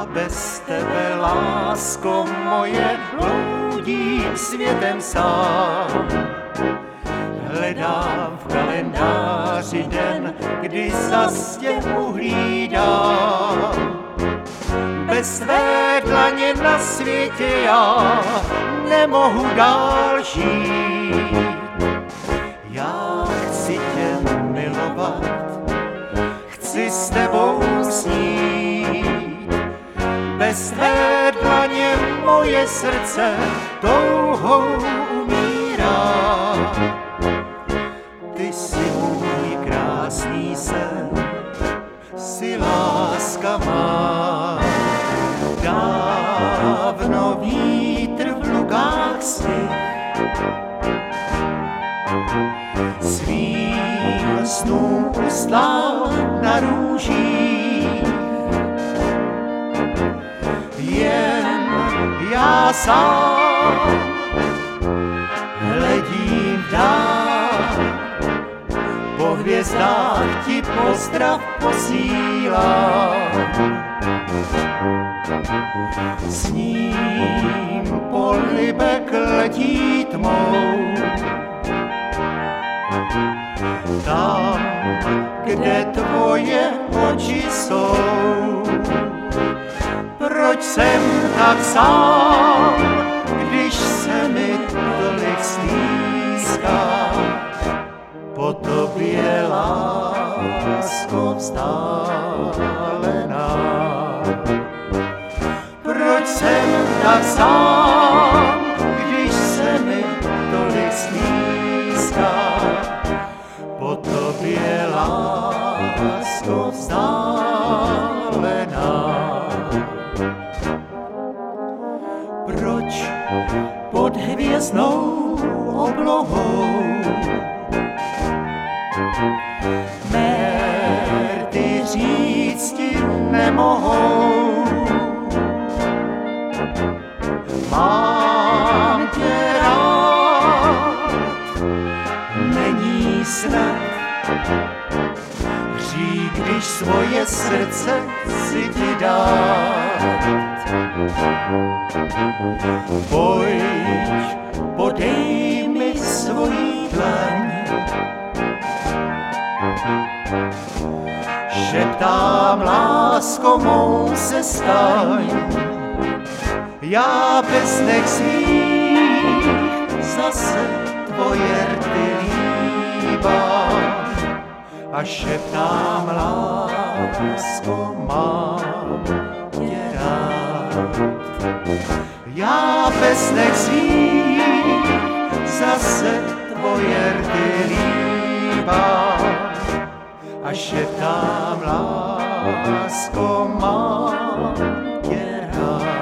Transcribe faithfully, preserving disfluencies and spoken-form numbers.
bez tebe, lásko moje, bloudím světem sám. Hledám v kalendáři den, kdy zas tě uhlídám. Bez tvé dlaně na světě já nemohu dál žít. Já chci tě milovat, chci s tebou snít. Bez tvé dlaně moje srdce touhou umírá. Ty jsi můj krásný sen, jsi láska má. Dávno vítr v lukách svých svým snům ustál na růžích. Jen já sám hledím dál, po hvězdách ti pozdrav posílám. S ním polibek letí tmou, tam, kde tvoje oči jsou. Proč jsem tak sám, když se mi tolik stýská? Po tobě, lásko vzdálená. Proč jsem tak sám, když se mi tolik stýská? Po tobě, lásko vzdálená. Proč pod hvězdnou oblohou mé rty říct ti nemohou? Mám tě rád, není snad hřích, když svoje srdce si ti dát. Pojď, podej mi svojí dlaň, šeptám, lásko mou se staň. Já bez nech svých zase tvoje rty líbám a šeptám, lásko, mám tě rád. Já bez nech svých zase tvoje rty líbám a šeptám, lásko, mám tě rád.